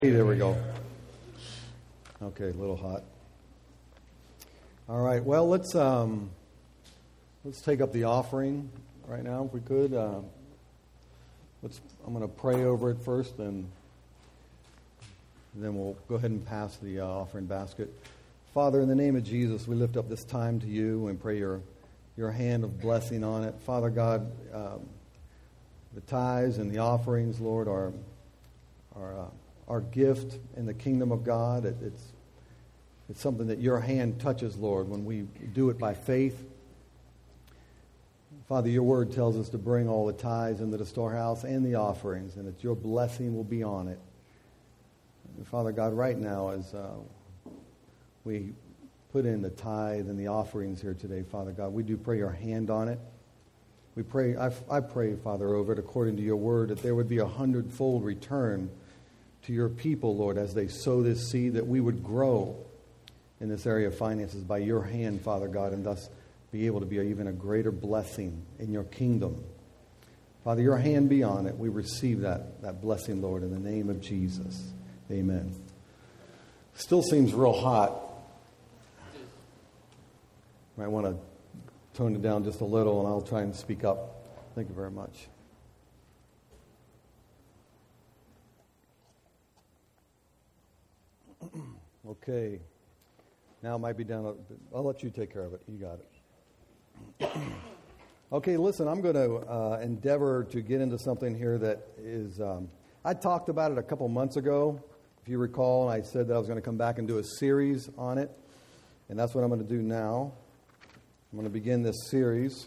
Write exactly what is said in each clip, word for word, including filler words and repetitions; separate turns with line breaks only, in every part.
There we go. Okay, a little hot. All right. Well, let's um, let's take up the offering right now, if we could. Uh, let's. I'm going to pray over it first, and then we'll go ahead and pass the uh, offering basket. Father, in the name of Jesus, we lift up this time to you and pray your your hand of blessing on it. Father God, um, the tithes and the offerings, Lord, are are. Uh, Our gift in the kingdom of God. It, it's it's something that your hand touches, Lord, when we do it by faith. Father, your word tells us to bring all the tithes into the storehouse and the offerings, and that your blessing will be on it. And Father God, right now, as uh, we put in the tithe and the offerings here today, Father God, we do pray your hand on it. We pray. I, I pray, Father, over it according to your word, that there would be a hundredfold return to your people, Lord, as they sow this seed, that we would grow in this area of finances by your hand, Father God, and thus be able to be even a greater blessing in your kingdom. Father, your hand be on it. We receive that, that blessing, Lord, in the name of Jesus. Amen. Still seems real hot. Might want to tone it down just a little, and I'll try and speak up. Thank you very much. Okay, now it might be down. I'll let you take care of it. You got it. Okay, listen, I'm going to uh, endeavor to get into something here that is, um, I talked about it a couple months ago, if you recall, and I said that I was going to come back and do a series on it, and that's what I'm going to do now. I'm going to begin this series.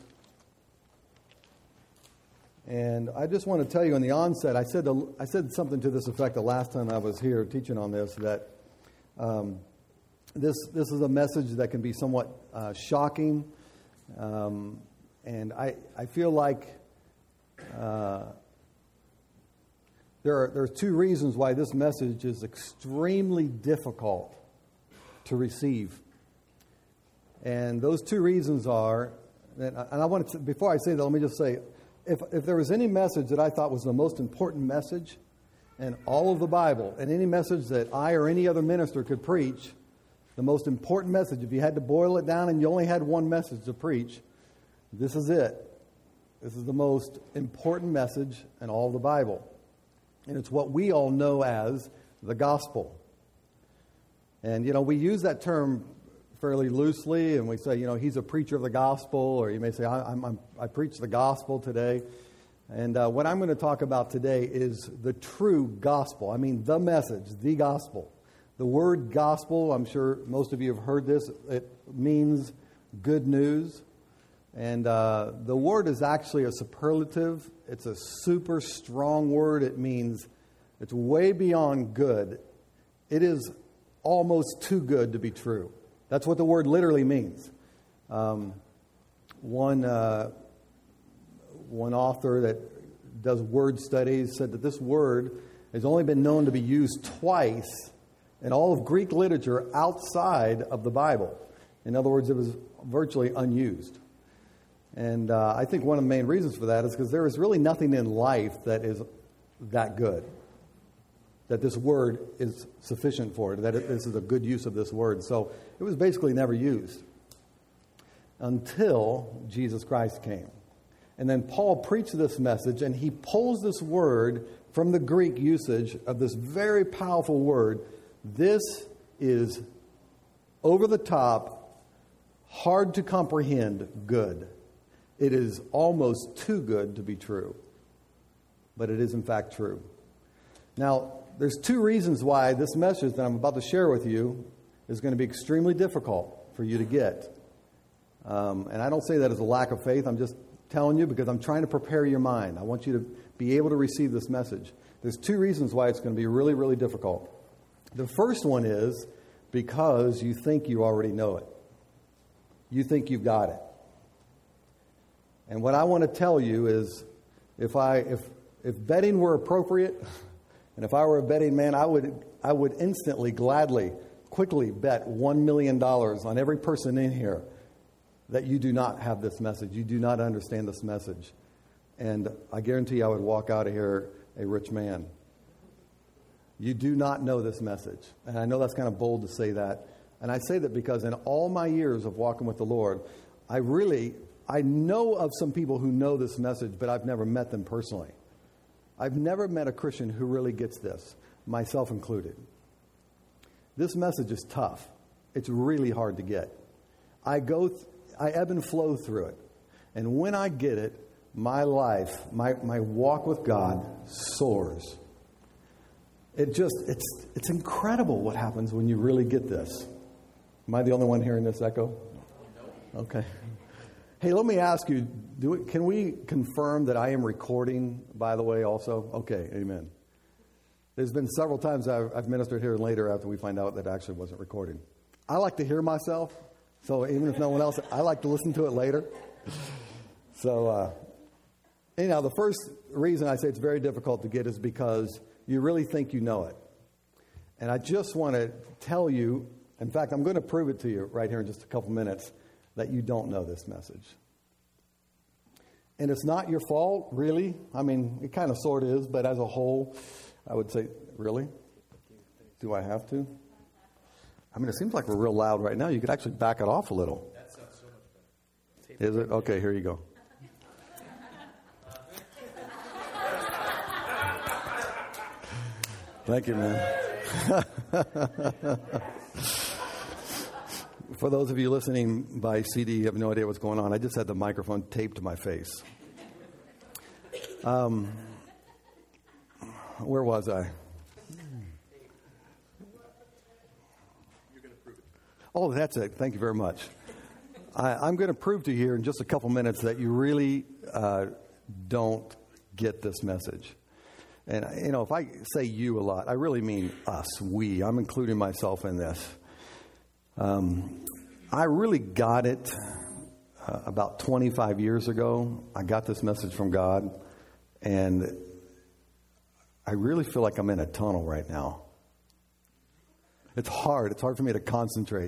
And I just want to tell you in the onset, I said, the, I said something to this effect the last time I was here teaching on this, that Um, this this is a message that can be somewhat uh, shocking, um, and I I feel like uh, there are there are two reasons why this message is extremely difficult to receive, and those two reasons are, and I, and I want to before I say that, let me just say, if if there was any message that I thought was the most important message and all of the Bible, and any message that I or any other minister could preach, the most important message, if you had to boil it down and you only had one message to preach, this is it. This is the most important message in all of the Bible. And it's what we all know as the gospel. And, you know, we use that term fairly loosely, and we say, you know, he's a preacher of the gospel, or you may say, I, I'm, I'm, I preach the gospel today. And uh, what I'm going to talk about today is the true gospel. I mean, the message, the gospel. The word gospel, I'm sure most of you have heard this. It means good news. And uh, the word is actually a superlative. It's a super strong word. It means it's way beyond good. It is almost too good to be true. That's what the word literally means. Um, one... Uh, One author that does word studies said that this word has only been known to be used twice in all of Greek literature outside of the Bible. In other words, it was virtually unused. And uh, I think one of the main reasons for that is because there is really nothing in life that is that good, that this word is sufficient for it, that it, this is a good use of this word. So it was basically never used until Jesus Christ came. And then Paul preached this message, and he pulls this word from the Greek usage of this very powerful word. This is over the top, hard to comprehend good. It is almost too good to be true. But it is in fact true. Now, there's two reasons why this message that I'm about to share with you is going to be extremely difficult for you to get. Um, and I don't say that as a lack of faith. I'm just telling you because I'm trying to prepare your mind. I want you to be able to receive this message. There's two reasons why it's going to be really, really difficult. The first one is because you think you already know it. You think you've got it. And what I want to tell you is if I if if betting were appropriate, and if I were a betting man, I would I would instantly, gladly, quickly bet one million dollars on every person in here that you do not have this message. You do not understand this message. And I guarantee I would walk out of here a rich man. you do not know this message. And I know that's kind of bold to say that. And I say that because in all my years of walking with the Lord, I really, I know of some people who know this message, but I've never met them personally. I've never met a Christian who really gets this, myself included. This message is tough. It's really hard to get. I go, th- I ebb and flow through it. And when I get it, my life, my, my walk with God soars. It just, it's it's incredible what happens when you really get this. Am I the only one hearing this echo? Okay. Hey, let me ask you, do it, can we confirm that I am recording, by the way, also? Okay, amen. There's been several times I've, I've ministered here and later after we find out that I actually wasn't recording. I like to hear myself, so even if no one else, I like to listen to it later. So, uh, anyhow, the first reason I say it's very difficult to get is because you really think you know it. And I just want to tell you, in fact, I'm going to prove it to you right here in just a couple minutes, that you don't know this message. And it's not your fault, really. I mean, it kind of sort of is, but as a whole, I would say, really? Do I have to? I mean, it seems like we're real loud right now. You could actually back it off a little. That sounds so much better. Is it? Okay, here you go. Thank you, man. For those of you listening by C D, you have no idea what's going on. I just had the microphone taped to my face. Um, where was I? Oh, that's it. Thank you very much. I, I'm going to prove to you here in just a couple minutes that you really uh, don't get this message. And, you know, if I say you a lot, I really mean us, we. I'm including myself in this. Um, I really got it uh, about twenty-five years ago. I got this message from God, and I really feel like I'm in a tunnel right now. It's hard. It's hard for me to concentrate.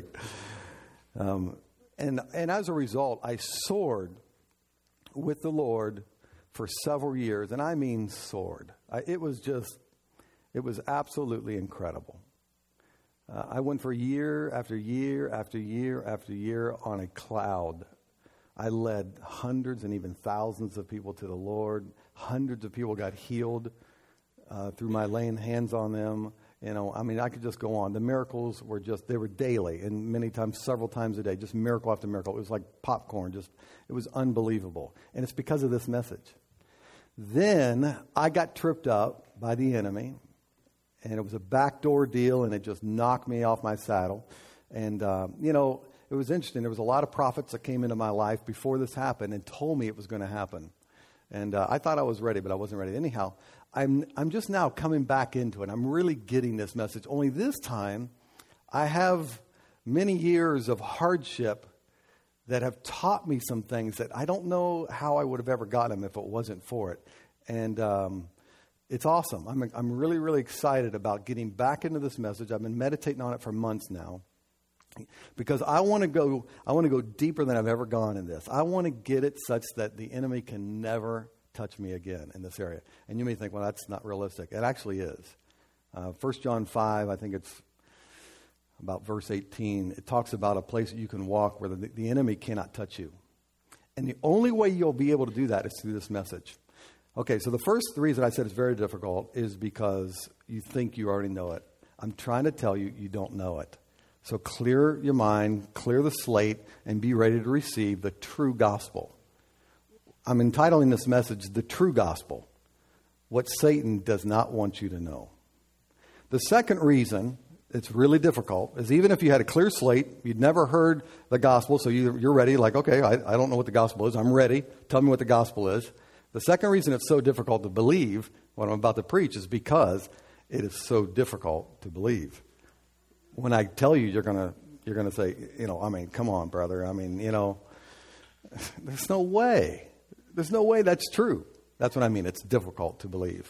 Um, and, and as a result, I soared with the Lord for several years, and I mean soared. I, it was just, it was absolutely incredible. Uh, I went for year after year after year after year on a cloud. I led hundreds and even thousands of people to the Lord. Hundreds of people got healed uh, through my laying hands on them. You know, I mean, I could just go on. The miracles were just, they were daily, and many times, several times a day, just miracle after miracle. It was like popcorn. Just, it was unbelievable. And it's because of this message. Then I got tripped up by the enemy. And it was a backdoor deal, and it just knocked me off my saddle. And, uh, you know, it was interesting. There was a lot of prophets that came into my life before this happened and told me it was going to happen. And uh, I thought I was ready, but I wasn't ready. Anyhow, I'm I'm just now coming back into it. I'm really getting this message. Only this time, I have many years of hardship that have taught me some things that I don't know how I would have ever gotten them if it wasn't for it. And um It's awesome. I'm I'm really, really excited about getting back into this message. I've been meditating on it for months now because I want to go I want to go deeper than I've ever gone in this. I want to get it such that the enemy can never touch me again in this area. And you may think, well, that's not realistic. It actually is. Uh, First John five, I think it's about verse eighteen. It talks about a place that you can walk where the, the enemy cannot touch you. And the only way you'll be able to do that is through this message. Okay, so the first reason I said it's very difficult is because you think you already know it. I'm trying to tell you, you don't know it. So clear your mind, clear the slate, and be ready to receive the true gospel. I'm entitling this message, The True Gospel, what Satan does not want you to know. The second reason it's really difficult is even if you had a clear slate, you'd never heard the gospel, so you, you're ready, like, okay, I, I don't know what the gospel is, I'm ready, tell me what the gospel is. The second reason it's so difficult to believe what I'm about to preach is because it is so difficult to believe. When I tell you, you're gonna you're gonna say, you know, I mean, come on, brother. I mean, you know, there's no way. There's no way that's true. That's what I mean. It's difficult to believe.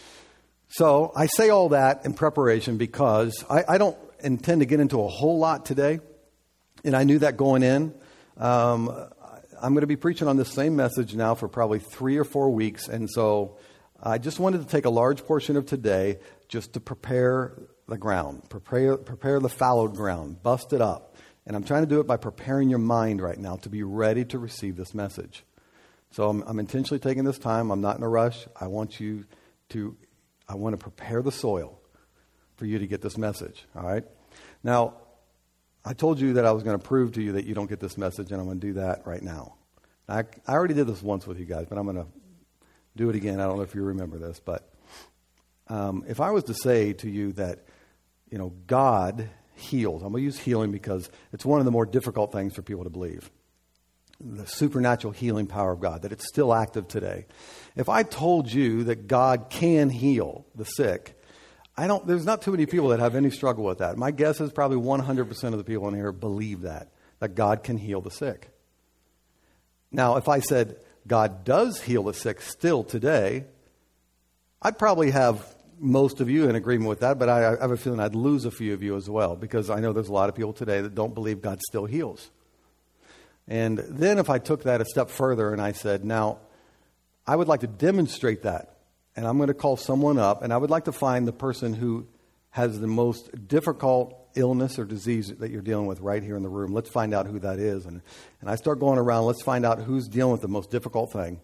So I say all that in preparation because I, I don't intend to get into a whole lot today, and I knew that going in. Um, I'm going to be preaching on this same message now for probably three or four weeks, and so I just wanted to take a large portion of today just to prepare the ground, prepare, prepare the fallowed ground, bust it up. And I'm trying to do it by preparing your mind right now to be ready to receive this message. So I'm, I'm intentionally taking this time. I'm not in a rush. I want you to, I want to prepare the soil for you to get this message. All right. Now, I told you that I was going to prove to you that you don't get this message, and I'm going to do that right now. I, I already did this once with you guys, but I'm going to do it again. I don't know if you remember this, but um, if I was to say to you that, you know, God heals. I'm going to use healing because it's one of the more difficult things for people to believe. The supernatural healing power of God, that it's still active today. If I told you that God can heal the sick, I don't. There's not too many people that have any struggle with that. My guess is probably one hundred percent of the people in here believe that, that God can heal the sick. Now, if I said God does heal the sick still today, I'd probably have most of you in agreement with that, but I, I have a feeling I'd lose a few of you as well, because I know there's a lot of people today that don't believe God still heals. And then if I took that a step further and I said, now, I would like to demonstrate that, and I'm going to call someone up, and I would like to find the person who has the most difficult illness or disease that you're dealing with right here in the room. Let's find out who that is. And, and I start going around, let's find out who's dealing with the most difficult thing.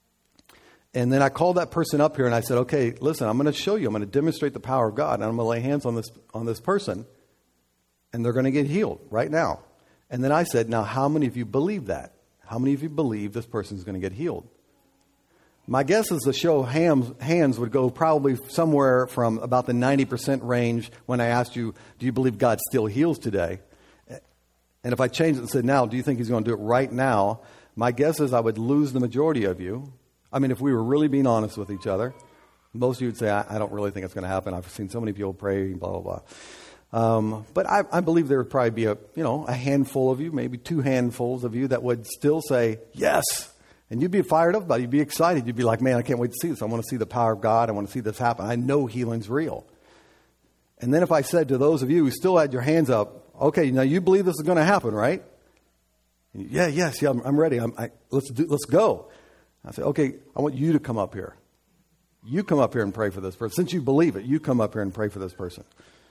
And then I called that person up here and I said, okay, listen, I'm going to show you. I'm going to demonstrate the power of God, and I'm going to lay hands on this on this person, and they're going to get healed right now. And then I said, now, how many of you believe that? How many of you believe this person is going to get healed? My guess is the show of hands, hands would go probably somewhere from about the ninety percent range when I asked you, do you believe God still heals today? And if I changed it and said, now, do you think he's going to do it right now? My guess is I would lose the majority of you. I mean, if we were really being honest with each other, most of you would say, I, I don't really think it's going to happen. I've seen so many people pray, blah, blah, blah. Um, but I, I believe there would probably be a, you know, a handful of you, maybe two handfuls of you that would still say, yes. And you'd be fired up about it. You'd be excited. You'd be like, man, I can't wait to see this. I want to see the power of God. I want to see this happen. I know healing's real. And then if I said to those of you who still had your hands up, okay, now you believe this is going to happen, right? And you, yeah, yes, yeah, I'm, I'm ready. I'm, I, let's do, let's go. I said, okay, I want you to come up here. You come up here and pray for this person. Since you believe it, you come up here and pray for this person.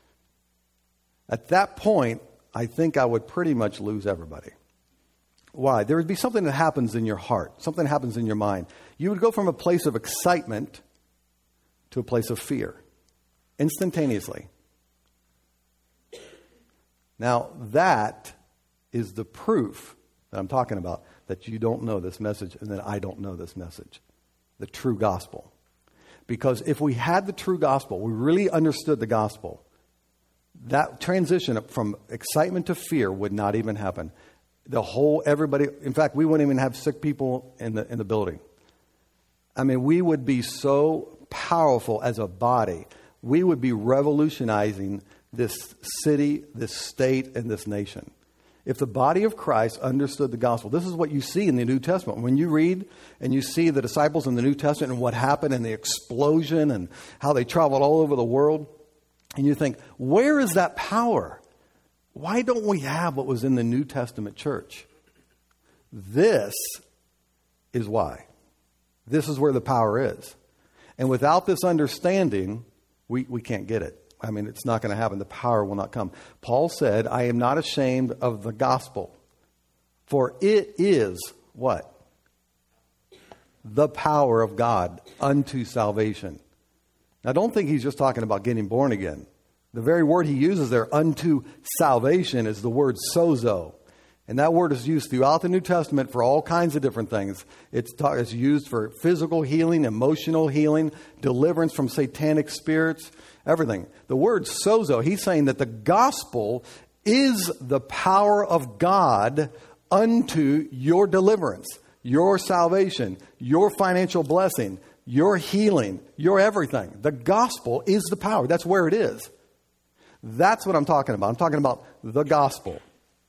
At that point, I think I would pretty much lose everybody. Why? There would be something that happens in your heart. Something happens in your mind. You would go from a place of excitement to a place of fear instantaneously. Now, that is the proof that I'm talking about, that you don't know this message and that I don't know this message, the true gospel. Because if we had the true gospel, we really understood the gospel, that transition from excitement to fear would not even happen. The whole, everybody, in fact, we wouldn't even have sick people in the in the building. I mean, we would be so powerful as a body. We would be revolutionizing this city, this state, and this nation. If the body of Christ understood the gospel, this is what you see in the New Testament. When you read and you see the disciples in the New Testament and what happened and the explosion and how they traveled all over the world, and you think, where is that power? Why don't we have what was in the New Testament church? This is why. This is where the power is. And without this understanding, we, we can't get it. I mean, it's not going to happen. The power will not come. Paul said, I am not ashamed of the gospel, for it is what? The power of God unto salvation. Now, don't think he's just talking about getting born again. The very word he uses there, unto salvation, is the word sozo. And that word is used throughout the New Testament for all kinds of different things. It's, ta- it's used for physical healing, emotional healing, deliverance from satanic spirits, everything. The word sozo, he's saying that the gospel is the power of God unto your deliverance, your salvation, your financial blessing, your healing, your everything. The gospel is the power. That's where it is. That's what I'm talking about. I'm talking about the gospel.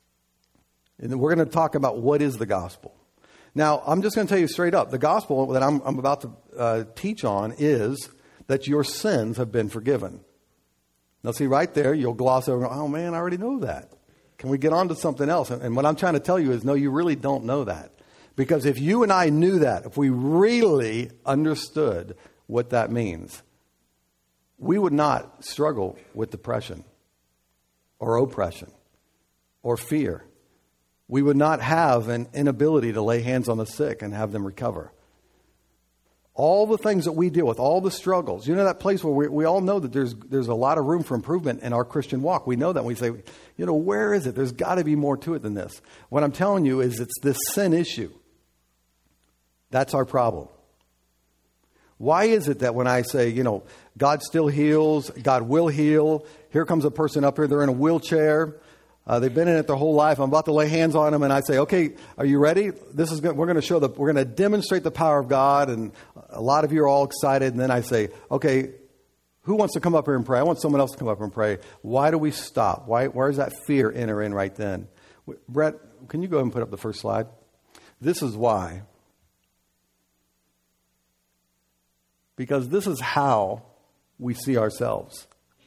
And we're going to talk about what is the gospel. Now, I'm just going to tell you straight up. The gospel that I'm, I'm about to uh, teach on is that your sins have been forgiven. Now, see, right there, you'll gloss over, oh, man, I already know that. Can we get on to something else? And what I'm trying to tell you is, no, you really don't know that. Because if you and I knew that, if we really understood what that means, we would not struggle with depression or oppression or fear. We would not have an inability to lay hands on the sick and have them recover. All the things that we deal with, all the struggles, you know, that place where we, we all know that there's there's a lot of room for improvement in our Christian walk. We know that. We say, you know, where is it? There's got to be more to it than this. What I'm telling you is it's this sin issue. That's our problem. Why is it that when I say, you know, God still heals, God will heal, here comes a person up here, they're in a wheelchair, uh, they've been in it their whole life, I'm about to lay hands on them, and I say, okay, are you ready? This is good. We're going to show the, we're going to demonstrate the power of God, and a lot of you are all excited, and then I say, okay, who wants to come up here and pray? I want someone else to come up here and pray. Why do we stop? Why? Where does that fear enter in right then? Brett, can you go ahead and put up the first slide? This is why. Because this is how we see ourselves.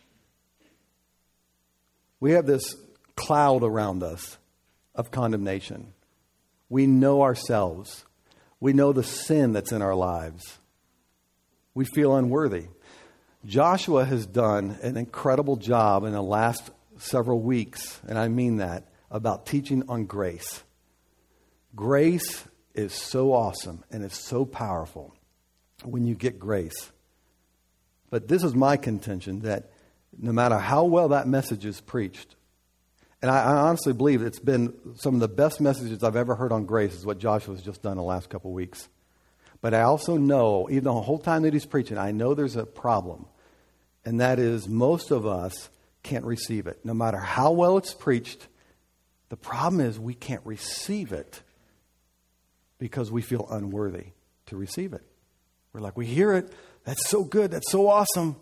We have this cloud around us of condemnation. We know ourselves. We know the sin that's in our lives. We feel unworthy. Joshua has done an incredible job in the last several weeks, and I mean that, about teaching on grace. Grace is so awesome and it's so powerful when you get grace. But this is my contention, that no matter how well that message is preached, and I, I honestly believe it's been some of the best messages I've ever heard on grace is what Joshua's just done the last couple of weeks. But I also know, even the whole time that he's preaching, I know there's a problem. And that is most of us can't receive it. No matter how well it's preached, the problem is we can't receive it because we feel unworthy to receive it. We're like, we hear it. That's so good. That's so awesome.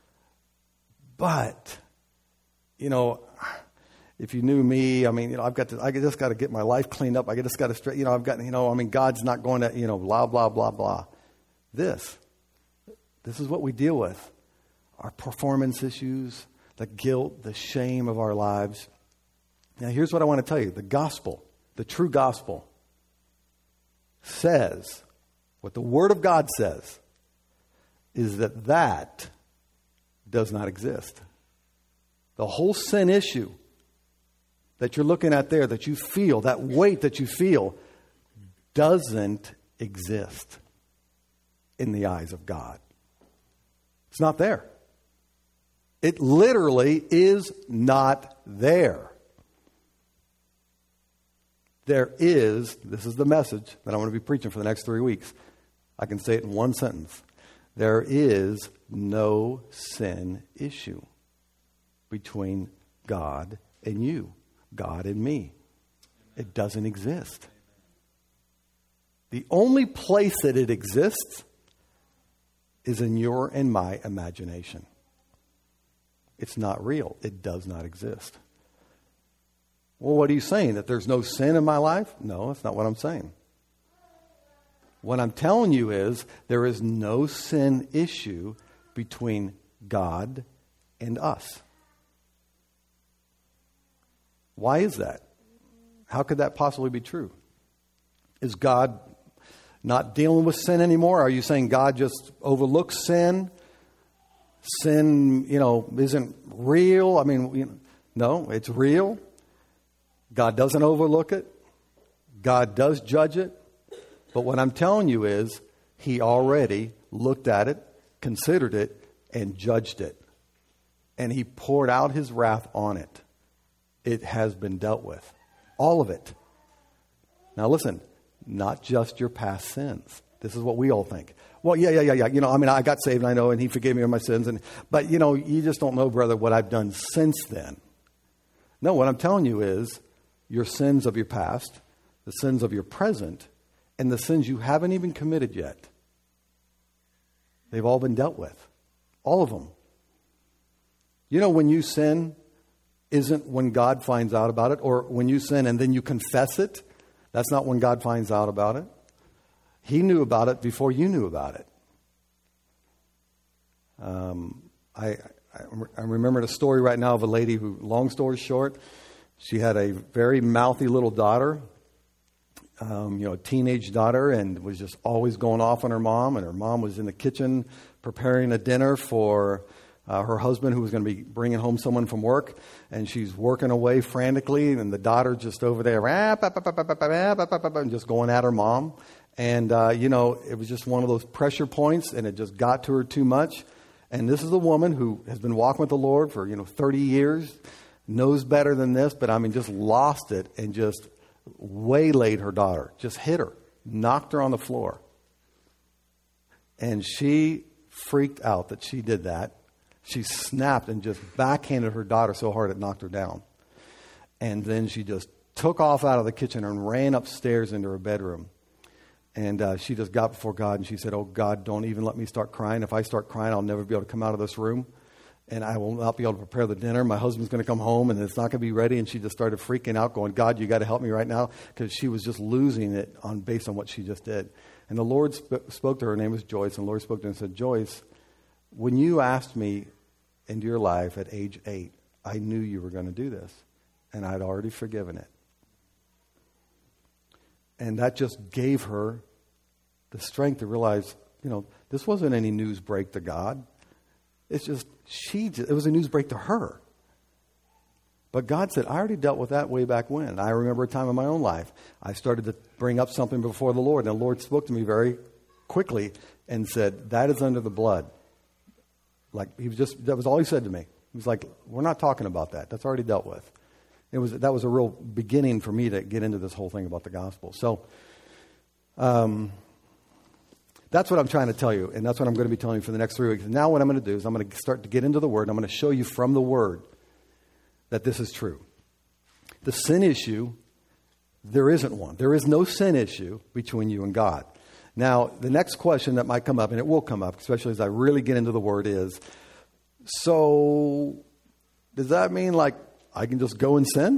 But, you know, if you knew me, I mean, you know, I've got to, I just got to get my life cleaned up. I just got to straight, you know, I've got, you know, I mean, God's not going to, you know, blah, blah, blah, blah. This, this is what we deal with. Our performance issues, the guilt, the shame of our lives. Now, here's what I want to tell you. The gospel, the true gospel, says, what the Word of God says, is that that does not exist. The whole sin issue that you're looking at there, that you feel, that weight that you feel, doesn't exist in the eyes of God. It's not there. It literally is not there. There is, this is the message that I'm going to be preaching for the next three weeks. I can say it in one sentence. There is no sin issue between God and you, God and me. It doesn't exist. The only place that it exists is in your and my imagination. It's not real. It does not exist. Well, what are you saying? That there's no sin in my life? No, that's not what I'm saying. What I'm telling you is there is no sin issue between God and us. Why is that? How could that possibly be true? Is God not dealing with sin anymore? Are you saying God just overlooks sin? Sin, you know, isn't real? I mean, you know, no, it's real. God doesn't overlook it. God does judge it. But what I'm telling you is He already looked at it, considered it, and judged it. And He poured out His wrath on it. It has been dealt with. All of it. Now listen, not just your past sins. This is what we all think. Well, yeah, yeah, yeah, yeah. You know, I mean, I got saved, and I know, and He forgave me of my sins. And but, you know, you just don't know, brother, what I've done since then. No, what I'm telling you is your sins of your past, the sins of your present, and the sins you haven't even committed yet. They've all been dealt with. All of them. You know, when you sin isn't when God finds out about it, or when you sin and then you confess it, that's not when God finds out about it. He knew about it before you knew about it. Um, I, I, I remember a story right now of a lady who, long story short, she had a very mouthy little daughter, um, you know, a teenage daughter, and was just always going off on her mom. And her mom was in the kitchen preparing a dinner for uh, her husband who was going to be bringing home someone from work. And she's working away frantically. And the daughter just over there, and just going at her mom. And, uh, you know, it was just one of those pressure points, and it just got to her too much. And this is a woman who has been walking with the Lord for, you know, thirty years, knows better than this, but I mean, just lost it and just waylaid her daughter, just hit her, knocked her on the floor. And she freaked out that she did that. She snapped and just backhanded her daughter so hard it knocked her down. And then she just took off out of the kitchen and ran upstairs into her bedroom. And uh, she just got before God and she said, oh, God, don't even let me start crying. If I start crying, I'll never be able to come out of this room. And I will not be able to prepare the dinner. My husband's going to come home and it's not going to be ready. And she just started freaking out, going, God, you got to help me right now. Because she was just losing it on based on what she just did. And the Lord sp- spoke to her. Her name was Joyce. And the Lord spoke to her and said, Joyce, when you asked me into your life at age eight, I knew you were going to do this. And I'd already forgiven it. And that just gave her the strength to realize, you know, this wasn't any news break to God. It's just, she, it was a news break to her. But God said, I already dealt with that way back when. I remember a time in my own life. I started to bring up something before the Lord. And the Lord spoke to me very quickly and said, that is under the blood. Like, he was just, that was all he said to me. He was like, we're not talking about that. That's already dealt with. It was, that was a real beginning for me to get into this whole thing about the gospel. So, um, that's what I'm trying to tell you, and that's what I'm going to be telling you for the next three weeks. And now what I'm going to do is I'm going to start to get into the Word, and I'm going to show you from the Word that this is true. The sin issue, there isn't one. There is no sin issue between you and God. Now, the next question that might come up, and it will come up, especially as I really get into the Word, is, so does that mean like I can just go and sin?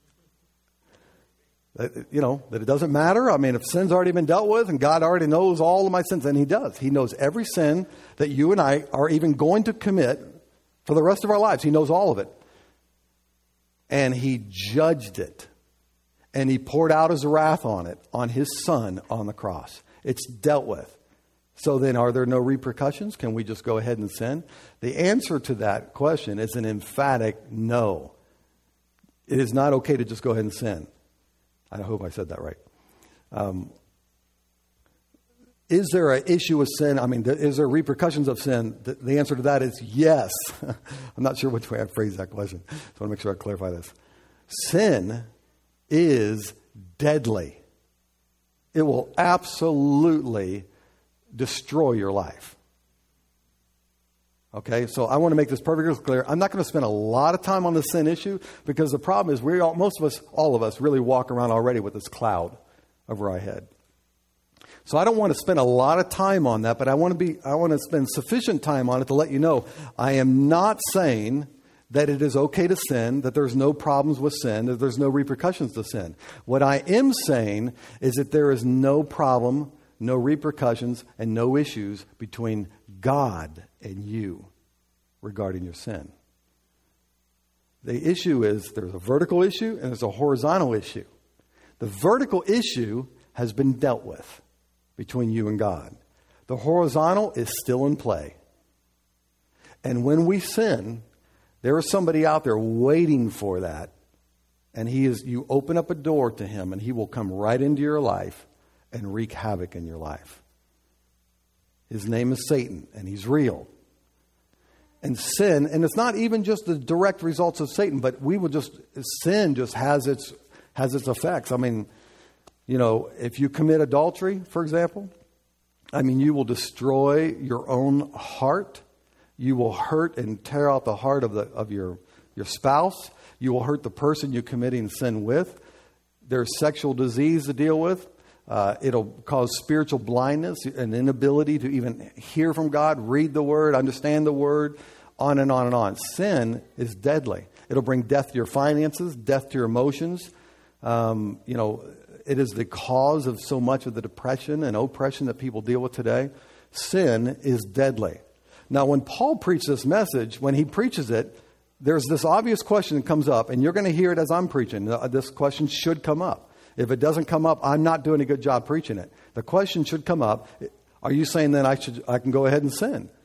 You know, that it doesn't matter. I mean, if sin's already been dealt with and God already knows all of my sins, and he does. He knows every sin that you and I are even going to commit for the rest of our lives. He knows all of it. And he judged it. And he poured out his wrath on it, on his son on the cross. It's dealt with. So then are there no repercussions? Can we just go ahead and sin? The answer to that question is an emphatic no. It is not okay to just go ahead and sin. I hope I said that right. Um, is there an issue with sin? I mean, is there repercussions of sin? The, the answer to that is yes. I'm not sure which way I phrased that question. So I want to make sure I clarify this. Sin is deadly. It will absolutely destroy your life. Okay, so I want to make this perfectly clear. I'm not going to spend a lot of time on the sin issue because the problem is we all, most of us, all of us, really walk around already with this cloud over our head. So I don't want to spend a lot of time on that, but I want to be, I want to spend sufficient time on it to let you know I am not saying that it is okay to sin, that there's no problems with sin, that there's no repercussions to sin. What I am saying is that there is no problem, no repercussions, and no issues between God and you regarding your sin. The issue is there's a vertical issue and there's a horizontal issue. The vertical issue has been dealt with between you and God. The horizontal is still in play. And when we sin, there is somebody out there waiting for that. And he is, you open up a door to him and he will come right into your life and wreak havoc in your life. His name is Satan, and he's real. And sin, and it's not even just the direct results of Satan, but we will just, sin just has its has its effects. I mean, you know, if you commit adultery, for example, I mean, you will destroy your own heart. You will hurt and tear out the heart of the of your, your spouse. You will hurt the person you're committing sin with. There's sexual disease to deal with. Uh, it'll cause spiritual blindness, an inability to even hear from God, read the Word, understand the Word, on and on and on. Sin is deadly. It'll bring death to your finances, death to your emotions. Um, you know, it is the cause of so much of the depression and oppression that people deal with today. Sin is deadly. Now, when Paul preached this message, when he preaches it, there's this obvious question that comes up, and you're going to hear it as I'm preaching. This question should come up. If it doesn't come up, I'm not doing a good job preaching it. The question should come up, are you saying then I should I can go ahead and sin?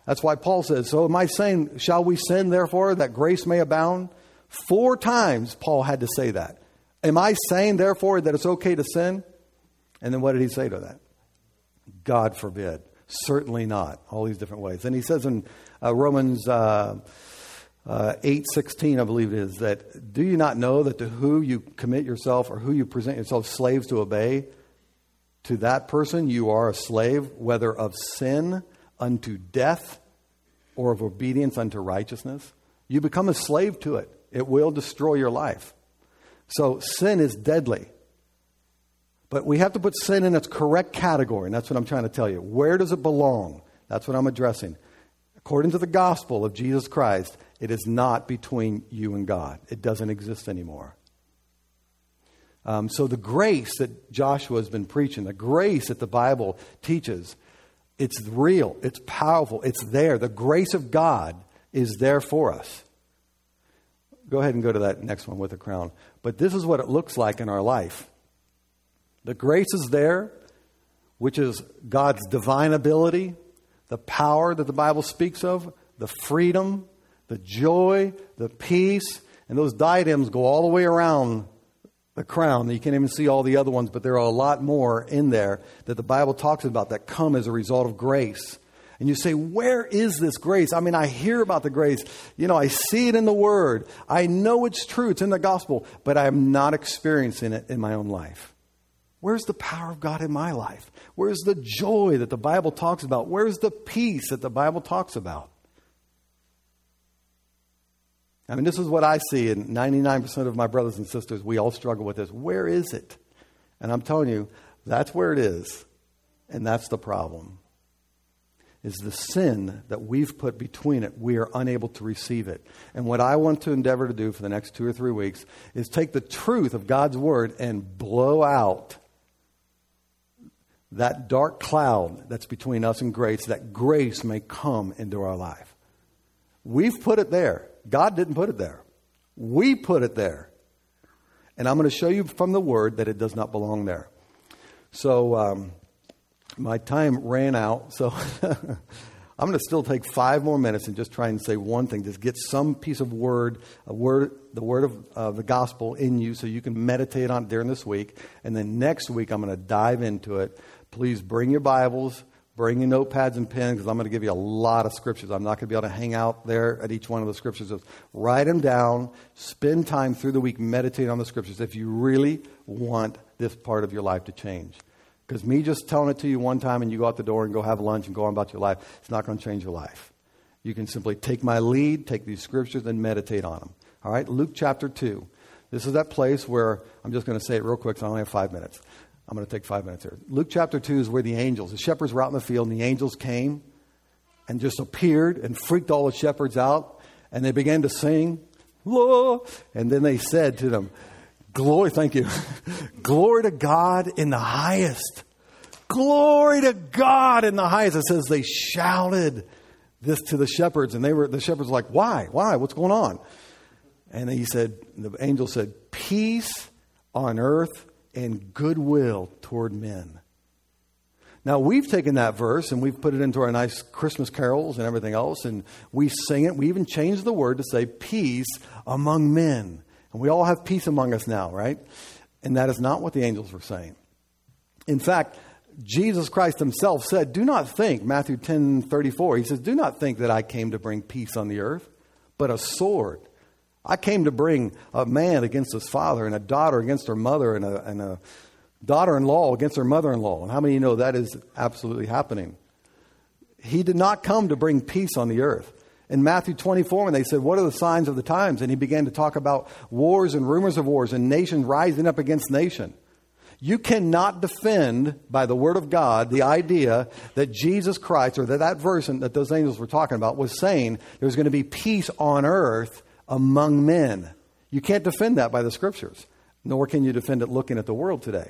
That's why Paul says, so am I saying, shall we sin therefore that grace may abound? Four times Paul had to say that. Am I saying therefore that it's okay to sin? And then what did he say to that? God forbid. Certainly not. All these different ways. And he says in uh, Romans uh, uh, eight sixteen, I believe it is, that do you not know that to who you commit yourself or who you present yourself slaves to obey, to that person you are a slave, whether of sin unto death or of obedience unto righteousness? You become a slave to it. It will destroy your life. So sin is deadly. But we have to put sin in its correct category, and that's what I'm trying to tell you. Where does it belong? That's what I'm addressing. According to the gospel of Jesus Christ, it is not between you and God. It doesn't exist anymore. Um, so the grace that Joshua has been preaching, the grace that the Bible teaches, it's real, it's powerful, it's there. The grace of God is there for us. Go ahead and go to that next one with the crown. But this is what it looks like in our life. The grace is there, which is God's divine ability, the power that the Bible speaks of, the freedom, the joy, the peace, and those diadems go all the way around the crown. You can't even see all the other ones, but there are a lot more in there that the Bible talks about that come as a result of grace. And you say, where is this grace? I mean, I hear about the grace. You know, I see it in the Word. I know it's true. It's in the gospel, but I am not experiencing it in my own life. Where's the power of God in my life? Where's the joy that the Bible talks about? Where's the peace that the Bible talks about? I mean, this is what I see, and ninety-nine percent of my brothers and sisters, we all struggle with this. Where is it? And I'm telling you, that's where it is. And that's the problem. Is the sin that we've put between it. We are unable to receive it. And what I want to endeavor to do for the next two or three weeks is take the truth of God's Word and blow out that dark cloud that's between us and grace, that grace may come into our life. We've put it there. God didn't put it there. We put it there. And I'm going to show you from the Word that it does not belong there. So um, my time ran out, so I'm going to still take five more minutes and just try and say one thing. Just get some piece of word, a word, the word of uh, the gospel in you so you can meditate on it during this week. And then next week I'm going to dive into it. Please bring your Bibles, bring your notepads and pens, because I'm going to give you a lot of scriptures. I'm not going to be able to hang out there at each one of the scriptures. Just write them down, spend time through the week meditating on the scriptures if you really want this part of your life to change. Because me just telling it to you one time and you go out the door and go have lunch and go on about your life, it's not going to change your life. You can simply take my lead, take these scriptures, and meditate on them. All right, Luke chapter two. This is that place where, I'm just going to say it real quick because I only have five minutes. I'm going to take five minutes here. Luke chapter two is where the angels, the shepherds were out in the field, and the angels came and just appeared and freaked all the shepherds out. And they began to sing, Lord. And then they said to them, Glory, thank you. Glory to God in the highest. Glory to God in the highest. It says they shouted this to the shepherds, and they were the shepherds were like, why? Why? What's going on? And he said, the angel said, peace on earth and goodwill toward men. Now, we've taken that verse and we've put it into our nice Christmas carols and everything else, and we sing it. We even changed the word to say peace among men. And we all have peace among us now, right? And that is not what the angels were saying. In fact, Jesus Christ himself said, do not think, Matthew ten thirty-four, he says, do not think that I came to bring peace on the earth, but a sword. I came to bring a man against his father and a daughter against her mother and a, and a daughter-in-law against her mother-in-law. And how many of you know that is absolutely happening? He did not come to bring peace on the earth. In Matthew twenty-four, when they said, what are the signs of the times? And he began to talk about wars and rumors of wars and nations rising up against nation. You cannot defend by the word of God the idea that Jesus Christ, or that that verse that those angels were talking about, was saying there's going to be peace on earth among men. You can't defend that by the scriptures, nor can you defend it looking at the world today.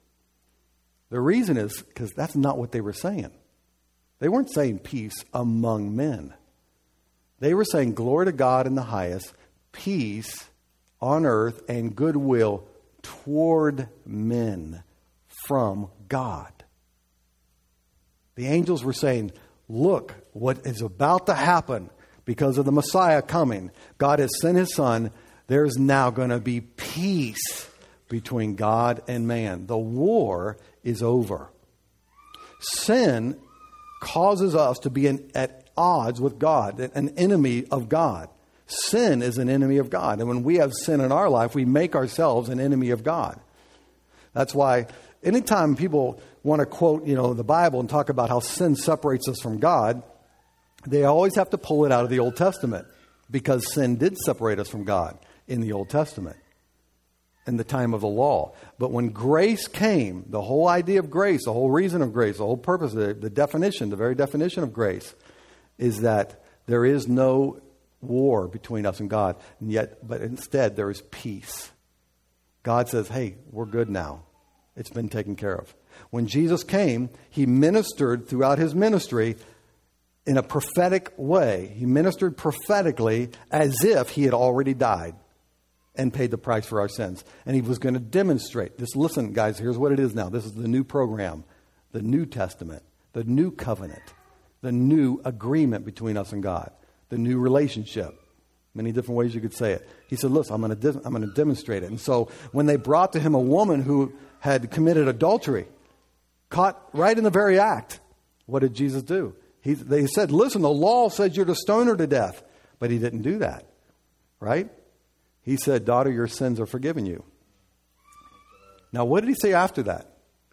The reason is because that's not what they were saying. They weren't saying peace among men. They were saying glory to God in the highest, peace on earth, and goodwill toward men from God. The angels were saying, look, what is about to happen because of the Messiah coming. God has sent his Son. There's now going to be peace between God and man. The war is over. Sin causes us to be in, at odds with God, an enemy of God. Sin is an enemy of God. And when we have sin in our life, we make ourselves an enemy of God. That's why anytime people want to quote, you know, the Bible and talk about how sin separates us from God, they always have to pull it out of the Old Testament, because sin did separate us from God in the Old Testament, in the time of the law. But when grace came, the whole idea of grace, the whole reason of grace, the whole purpose, the, the definition, the very definition of grace is that there is no war between us and God, and yet, but instead there is peace. God says, hey, we're good now. It's been taken care of. When Jesus came, he ministered throughout his ministry in a prophetic way. He ministered prophetically as if he had already died and paid the price for our sins. And he was going to demonstrate this. Listen, guys, here's what it is now. This is the new program, the New Testament, the new covenant, the new agreement between us and God, the new relationship. Many different ways you could say it. He said, listen, I'm going to de- I'm going to demonstrate it. And so when they brought to him a woman who had committed adultery, caught right in the very act, what did Jesus do? He, they said, listen, the law says you're to stone her to death. But he didn't do that, right? He said, daughter, your sins are forgiven you. Now, what did he say after that?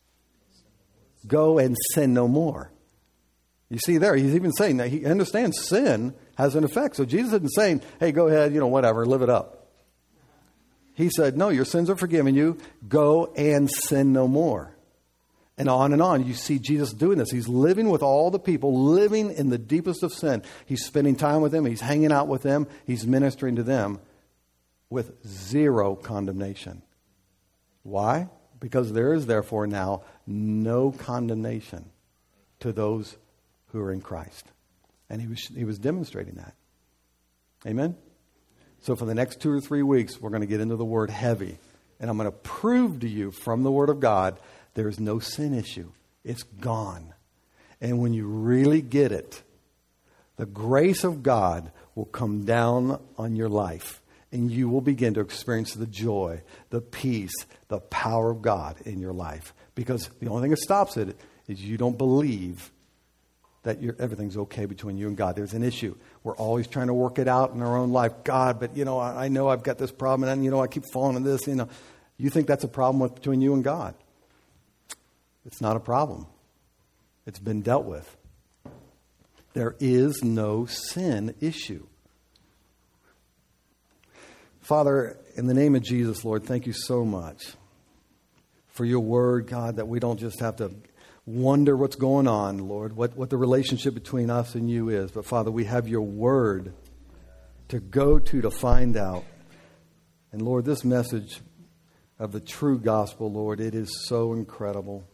Go and sin no more. You see there, he's even saying that he understands sin has an effect. So Jesus isn't saying, hey, go ahead, you know, whatever, live it up. He said, no, your sins are forgiven you. Go and sin no more. And on and on, you see Jesus doing this. He's living with all the people, living in the deepest of sin. He's spending time with them. He's hanging out with them. He's ministering to them with zero condemnation. Why? Because there is therefore now no condemnation to those who are in Christ. And he was he was demonstrating that. Amen? So for the next two or three weeks, we're going to get into the word heavy. And I'm going to prove to you from the Word of God, there's no sin issue. It's gone. And when you really get it, the grace of God will come down on your life. And you will begin to experience the joy, the peace, the power of God in your life. Because the only thing that stops it is you don't believe that you're, everything's okay between you and God. There's an issue. We're always trying to work it out in our own life. God, but you know, I, I know I've got this problem, and you know, I keep falling in this. You know, you think that's a problem with, between you and God. It's not a problem. It's been dealt with. There is no sin issue. Father, in the name of Jesus, Lord, thank you so much for your word, God, that we don't just have to wonder what's going on, Lord, what, what the relationship between us and you is. But, Father, we have your word to go to to find out. And, Lord, this message of the true gospel, Lord, it is so incredible.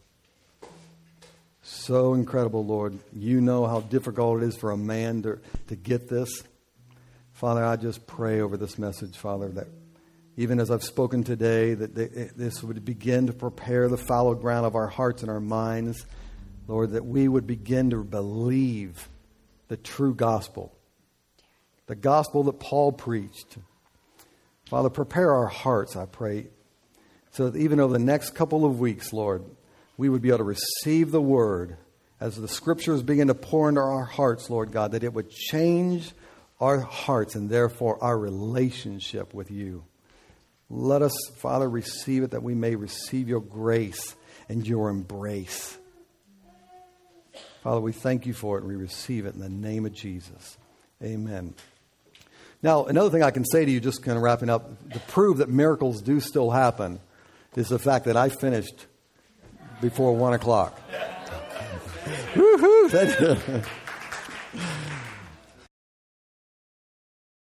So incredible, Lord. You know how difficult it is for a man to, to get this. Father, I just pray over this message, Father, that even as I've spoken today, that they, this would begin to prepare the fallow ground of our hearts and our minds. Lord, that we would begin to believe the true gospel, the gospel that Paul preached. Father, prepare our hearts, I pray, so that even over the next couple of weeks, Lord, we would be able to receive the word as the scriptures begin to pour into our hearts, Lord God, that it would change our hearts and therefore our relationship with you. Let us, Father, receive it that we may receive your grace and your embrace. Father, we thank you for it and we receive it in the name of Jesus. Amen. Now, another thing I can say to you, just kind of wrapping up, to prove that miracles do still happen, is the fact that I finished before one o'clock. Woo-hoo!